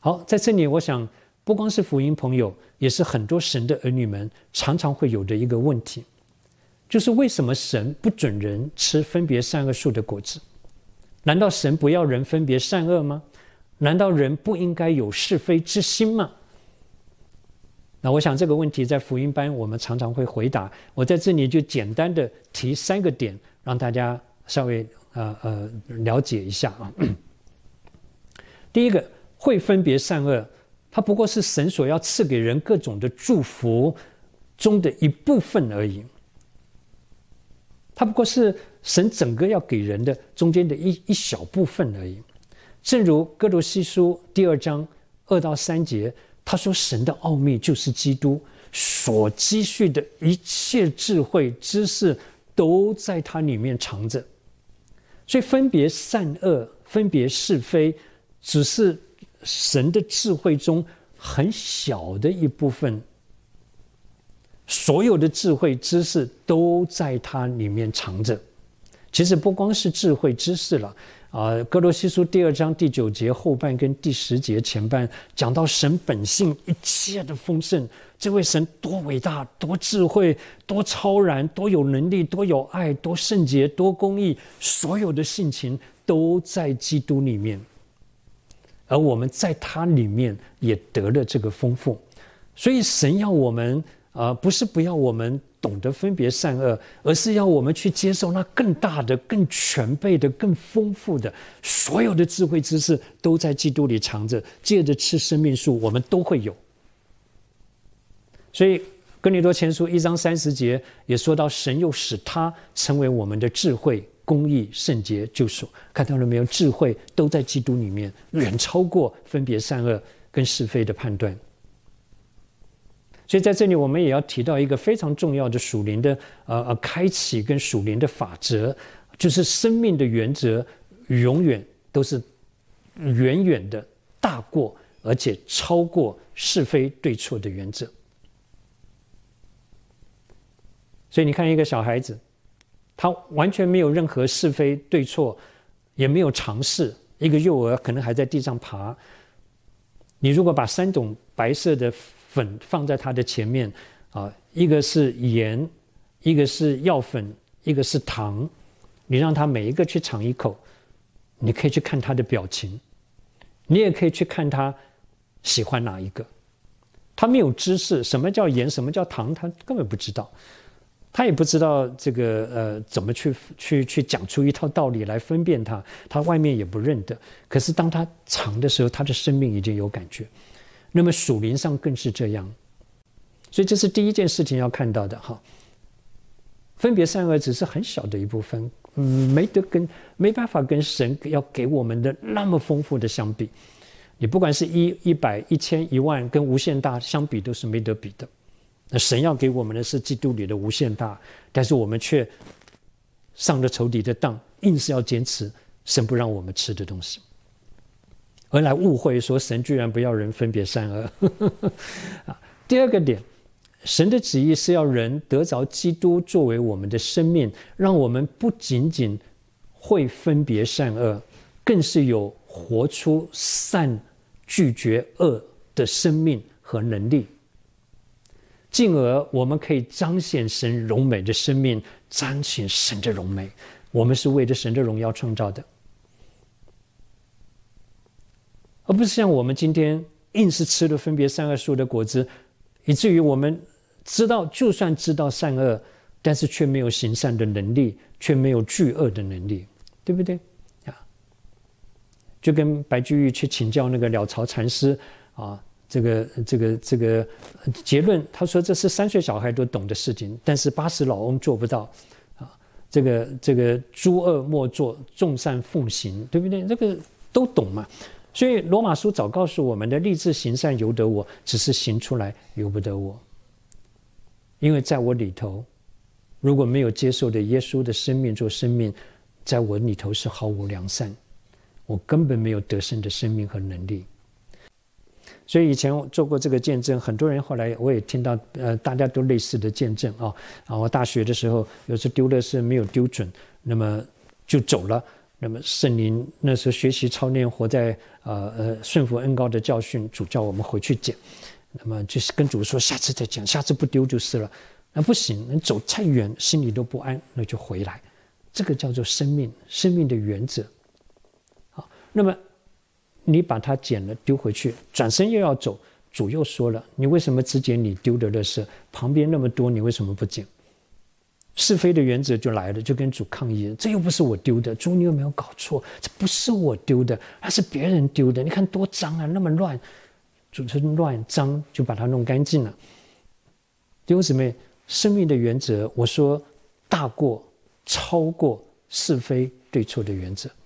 好，在这里我想不光是福音朋友，也是很多神的儿女们常常会有的一个问题，就是为什么神不准人吃分别善恶树的果子？难道神不要人分别善恶吗？难道人不应该有是非之心吗？那我想这个问题在福音班我们常常会回答，我在这里就简单的提3个点，让大家稍微了解一下啊。第一个，会分别善恶，它不过是神所要赐给人各种的祝福中的一部分而已，它不过是神整个要给人的中间的一小部分而已。正如哥罗西书第2章2到3节，他说神的奥秘就是基督，所积蓄的一切智慧知识都在它里面藏着。所以分别善恶，分别是非，只是神的智慧中很小的一部分，所有的智慧知识都在它里面藏着。其实不光是智慧知识了，哥罗西书第2章第9节后半跟第10节前半讲到神本性一切的丰盛，这位神多伟大，多智慧，多超然，多有能力，多有爱，多圣洁，多公义，所有的性情都在基督里面，而我们在他里面也得了这个丰富。所以神要我们不是不要我们懂得分别善恶，而是要我们去接受那更大的、更全备的、更丰富的，所有的智慧知识都在基督里藏着，借着吃生命树我们都会有。所以哥林多前书1章30节也说到，神又使他成为我们的智慧、公义、圣洁、救赎。看到了没有？智慧都在基督里面，远超过分别善恶跟是非的判断。所以在这里我们也要提到一个非常重要的属灵的开启跟属灵的法则，就是生命的原则永远都是远远的大过而且超过是非对错的原则。所以你看一个小孩子，他完全没有任何是非对错，也没有尝试，一个幼儿可能还在地上爬，你如果把3种白色的粉放在他的前面一个是盐，一个是药粉，一个是糖，你让他每一个去尝一口，你可以去看他的表情，你也可以去看他喜欢哪一个。他没有知识，什么叫盐，什么叫糖，他根本不知道，他也不知道这个怎么去讲出一套道理来分辨它，他外面也不认得。可是当他尝的时候，他的生命已经有感觉。那么属灵上更是这样，所以这是第一件事情要看到的哈。分别善恶只是很小的一部分，没办法跟神要给我们的那么丰富的相比。你不管是100、1000、10000，跟无限大相比都是没得比的。那神要给我们的是基督里的无限大，但是我们却上了仇敌的当，硬是要坚持神不让我们吃的东西，而来误会说神居然不要人分别善恶。第二个点，神的旨意是要人得着基督作为我们的生命，让我们不仅仅会分别善恶，更是有活出善拒绝恶的生命和能力，进而我们可以彰显神荣美的生命，彰显神的荣美。我们是为着神的荣耀创造的，而不是像我们今天硬是吃了分别善恶树的果子，以至于我们就算知道善恶，但是却没有行善的能力，却没有惧恶的能力，对不对？就跟白居易去请教那个了曹禅师这个结论，他说这是3岁小孩都懂的事情，但是80老翁做不到这个诸恶莫作，众善奉行，对不对？这个都懂嘛。所以罗马书早告诉我们的，立志行善由得我，只是行出来由不得我。因为在我里头，如果没有接受的耶稣的生命做生命，在我里头是毫无良善，我根本没有得胜的生命和能力。所以以前我做过这个见证，很多人后来我也听到大家都类似的见证我大学的时候有次丢垃圾没有丢准，那么就走了， 那么圣灵那时候学习操练，活在顺服恩膏的教训，主叫我们回去捡。那么就是跟主说，下次再捡，下次不丢就是了。那不行，你走太远，心里都不安，那就回来。这个叫做生命的原则。好，那么你把它捡了丢回去，转身又要走，主又说了，你为什么只捡你丢的垃圾？旁边那么多，你为什么不捡？是非的原则就来了，就跟主抗议，这又不是我丢的，主你有没有搞错？这不是我丢的，那是别人丢的，你看多脏啊，那么乱。主说乱脏就把它弄干净了。弟兄姊妹，生命的原则，我说大过超过是非对错的原则。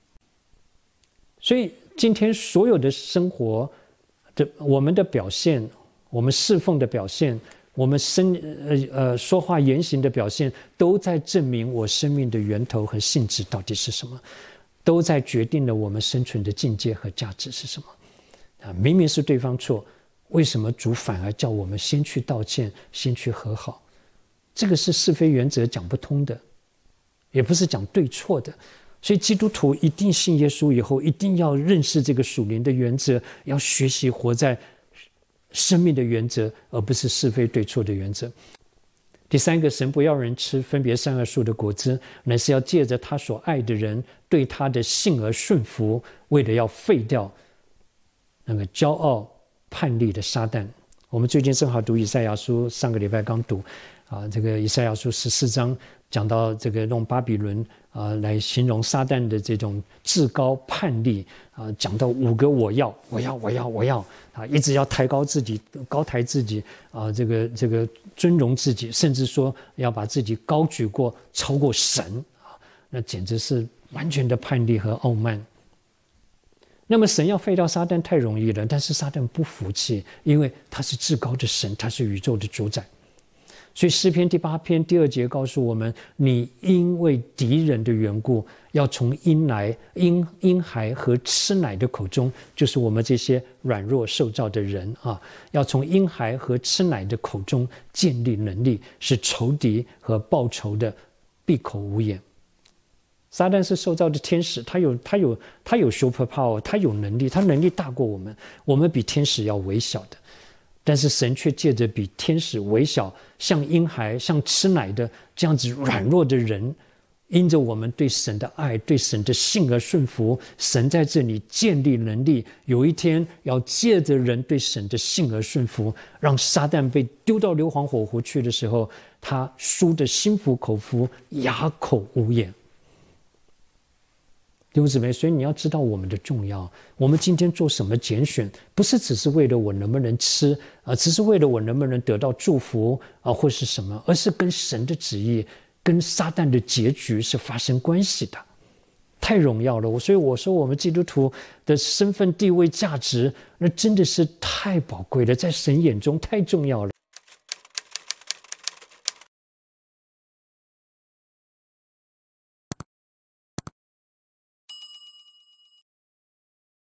所以今天所有的生活的我们的表现，我们侍奉的表现，我们说话言行的表现，都在证明我生命的源头和性质到底是什么，都在决定了我们生存的境界和价值是什么。明明是对方错，为什么主反而叫我们先去道歉，先去和好？这个是是非原则讲不通的，也不是讲对错的。所以基督徒一定信耶稣以后，一定要认识这个属灵的原则，要学习活在生命的原则，而不是是非对错的原则。第三个，神不要人吃分别善恶树的果子，乃是要借着他所爱的人对他的信而顺服，为了要废掉那个骄傲叛逆的撒旦。我们最近正好读以赛亚书，上个礼拜刚读这个以赛亚书14章讲到这个用巴比伦来形容撒旦的这种至高叛逆讲到5个我要一直要抬高自己，高抬自己这个尊荣自己，甚至说要把自己高举过超过神那简直是完全的叛逆和傲慢。那么神要废掉撒旦太容易了，但是撒旦不服气，因为他是至高的神，他是宇宙的主宰。所以诗篇第8篇第2节告诉我们，你因为敌人的缘故，要从婴孩和吃奶的口中，就是我们这些软弱受造的人要从婴孩和吃奶的口中建立能力，使仇敌和报仇的闭口无言。撒旦是受造的天使，他有 super power， 他有能力，他能力大过我们，我们比天使要微小的。但是神却借着比天使微小，像婴孩，像吃奶的这样子软弱的人，因着我们对神的爱，对神的信而顺服，神在这里建立能力，有一天要借着人对神的信而顺服，让撒旦被丢到硫磺火湖去的时候，他输得心服口服，哑口无言。弟兄姊妹，所以你要知道我们的重要。我们今天做什么拣选，不是只是为了我能不能吃只是为了我能不能得到祝福或是什么，而是跟神的旨意，跟撒旦的结局是发生关系的。太荣耀了，所以我说我们基督徒的身份地位价值，那真的是太宝贵了，在神眼中太重要了。